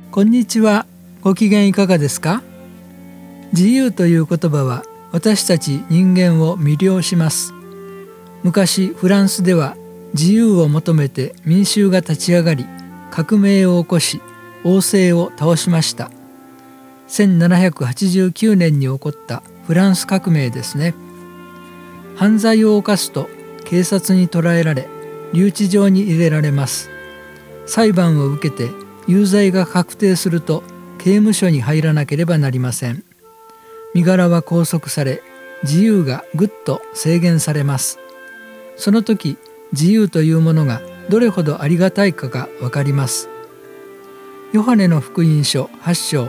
こんにちは。ご機嫌いかがですか？自由という言葉は私たち人間を魅了します。昔フランスでは自由を求めて民衆が立ち上がり、革命を起こし王政を倒しました。1789年に起こったフランス革命ですね。犯罪を犯すと警察に捕らえられ、留置場に入れられます。裁判を受けて有罪が確定すると刑務所に入らなければなりません。身柄は拘束され、自由がぐっと制限されます。その時、自由というものがどれほどありがたいかがわかります。ヨハネの福音書8章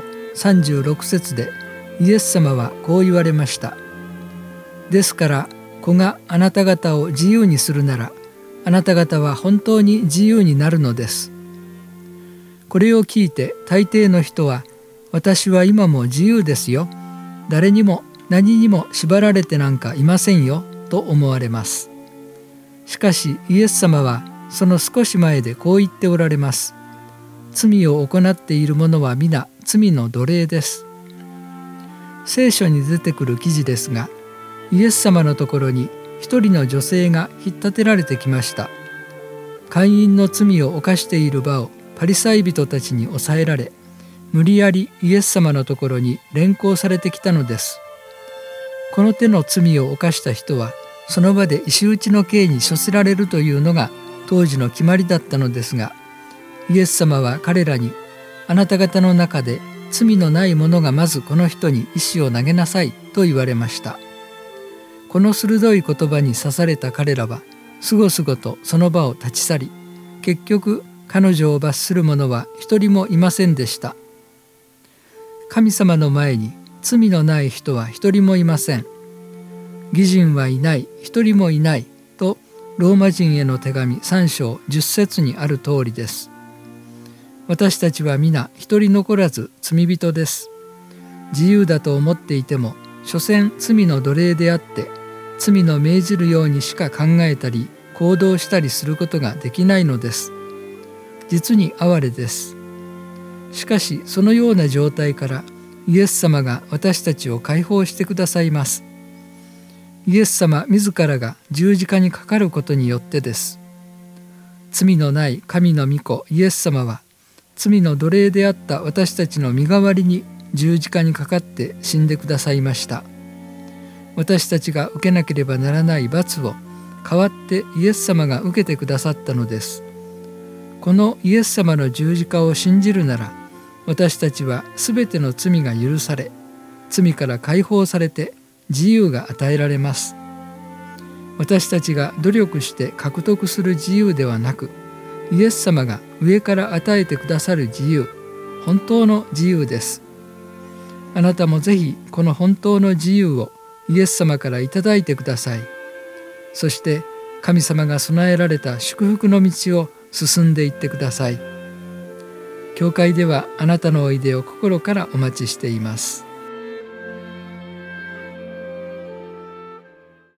36節でイエス様はこう言われました。ですから子があなた方を自由にするなら、あなた方は本当に自由になるのです。これを聞いて大抵の人は、私は今も自由ですよ。誰にも何にも縛られてなんかいませんよ、と思われます。しかしイエス様はその少し前でこう言っておられます。罪を行っている者は皆罪の奴隷です。聖書に出てくる記事ですが、イエス様のところに一人の女性が引っ立てられてきました。姦淫の罪を犯している場をパリサイ人たちに抑えられ、無理やりイエス様のところに連行されてきたのです。この手の罪を犯した人はその場で石打ちの刑に処せられるというのが当時の決まりだったのですが、イエス様は彼らに、あなた方の中で罪のない者がまずこの人に石を投げなさいと言われました。この鋭い言葉に刺された彼らはすごすごとその場を立ち去り、結局彼女を罰する者は一人もいませんでした。神様の前に罪のない人は一人もいません。義人はいない、一人もいないとローマ人への手紙3章10節にある通りです。私たちは皆一人残らず罪人です。自由だと思っていても、所詮罪の奴隷であって、罪の命じるようにしか考えたり行動したりすることができないのです。実に哀れです。しかしそのような状態からイエス様が私たちを解放してくださいます。イエス様自らが十字架にかかることによってです。罪のない神の御子イエス様は、罪の奴隷であった私たちの身代わりに十字架にかかって死んでくださいました。私たちが受けなければならない罰を代わってイエス様が受けてくださったのです。このイエス様の十字架を信じるなら、私たちはすべての罪が許され、罪から解放されて自由が与えられます。私たちが努力して獲得する自由ではなく、イエス様が上から与えてくださる自由、本当の自由です。あなたもぜひこの本当の自由をイエス様からいただいてください。そして神様が備えられた祝福の道を進んでいってください。教会ではあなたのおいでを心からお待ちしています。